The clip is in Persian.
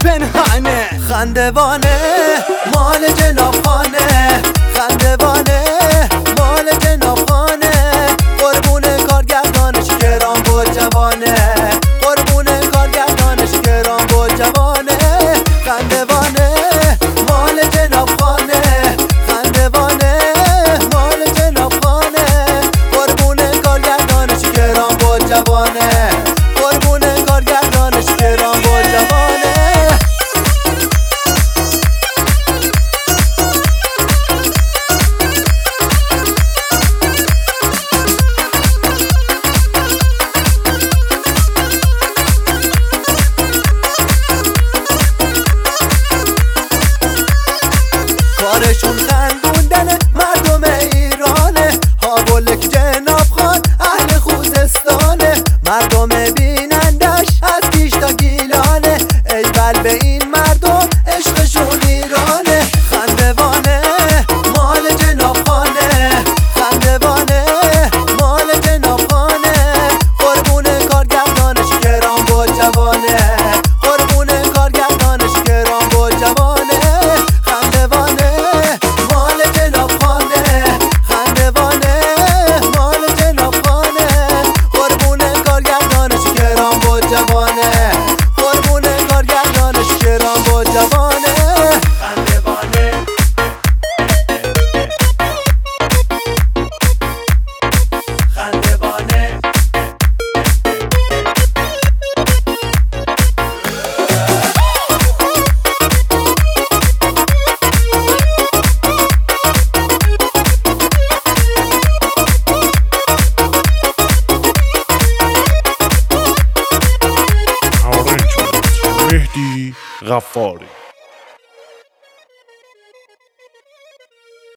پنهانه. خندوانه مال جناب خانه، خندوانه مال جناب خانه، قربون کارگردانش گران بود جوانه، قربون کارگردانش گران بود جوانه. خندوانه مال جناب خانه، خندوانه مال جناب خانه، قربون کارگردانش گران بود جوانه، قربون کارگردانش گران بود جوانه. کارشون خندوندن مردم ایرانه، هاولک جناب خان اهل خوزستانه، مردم بینندش از پیش تا گیلانه، ای بل به این مردم عشقشون ایرانه. خندوانه مال جناب خانه، خندوانه مال جناب خانه، قربون کارگردانش گران بود جوانه، قربون کارگردانش گران بود جوانه. جوانه قربون کارگردانش گران بود جوانه. خندوانه خندوانه مهدی غفاری.